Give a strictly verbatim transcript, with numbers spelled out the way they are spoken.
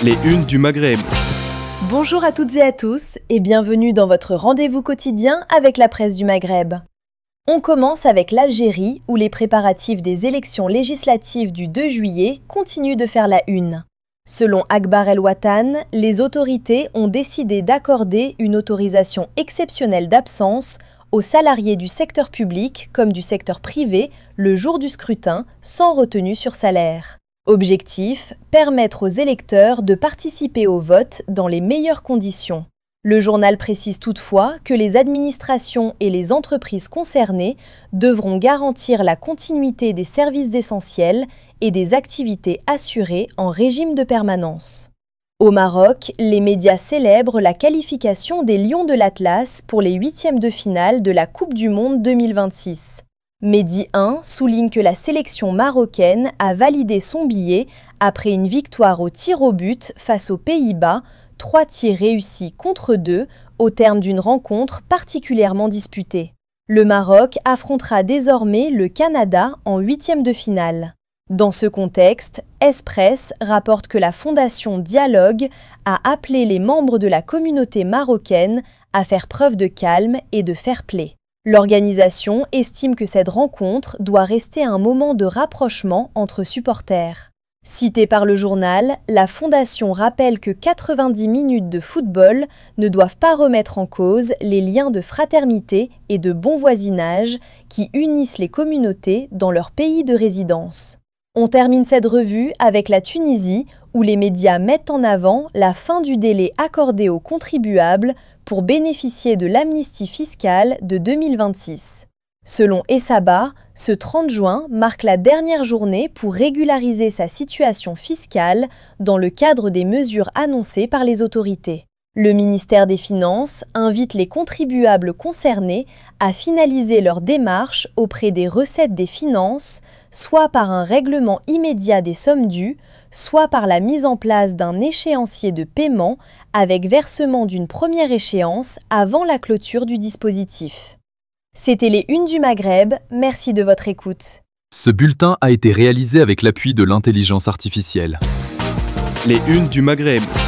Les unes du Maghreb. Bonjour à toutes et à tous et bienvenue dans votre rendez-vous quotidien avec la presse du Maghreb. On commence avec l'Algérie où les préparatifs des élections législatives du deux juillet continuent de faire la une. Selon Akhbar El Watan, les autorités ont décidé d'accorder une autorisation exceptionnelle d'absence aux salariés du secteur public comme du secteur privé le jour du scrutin sans retenue sur salaire. Objectif, permettre aux électeurs de participer au vote dans les meilleures conditions. Le journal précise toutefois que les administrations et les entreprises concernées devront garantir la continuité des services essentiels et des activités assurées en régime de permanence. Au Maroc, les médias célèbrent la qualification des Lions de l'Atlas pour les huitièmes de finale de la Coupe du Monde deux mille vingt-six. Mehdi un souligne que la sélection marocaine a validé son billet après une victoire au tir au but face aux Pays-Bas, trois tirs réussis contre deux au terme d'une rencontre particulièrement disputée. Le Maroc affrontera désormais le Canada en huitièmes de finale. Dans ce contexte, Express rapporte que la fondation Dialogue a appelé les membres de la communauté marocaine à faire preuve de calme et de fair-play. L'organisation estime que cette rencontre doit rester un moment de rapprochement entre supporters. Citée par le journal, la fondation rappelle que quatre-vingt-dix minutes de football ne doivent pas remettre en cause les liens de fraternité et de bon voisinage qui unissent les communautés dans leur pays de résidence. On termine cette revue avec la Tunisie, où les médias mettent en avant la fin du délai accordé aux contribuables pour bénéficier de l'amnistie fiscale de deux mille vingt-six. Selon Essaba, ce trente juin marque la dernière journée pour régulariser sa situation fiscale dans le cadre des mesures annoncées par les autorités. Le ministère des Finances invite les contribuables concernés à finaliser leur démarche auprès des recettes des finances, soit par un règlement immédiat des sommes dues, soit par la mise en place d'un échéancier de paiement avec versement d'une première échéance avant la clôture du dispositif. C'était les Unes du Maghreb, merci de votre écoute. Ce bulletin a été réalisé avec l'appui de l'intelligence artificielle. Les unes du Maghreb.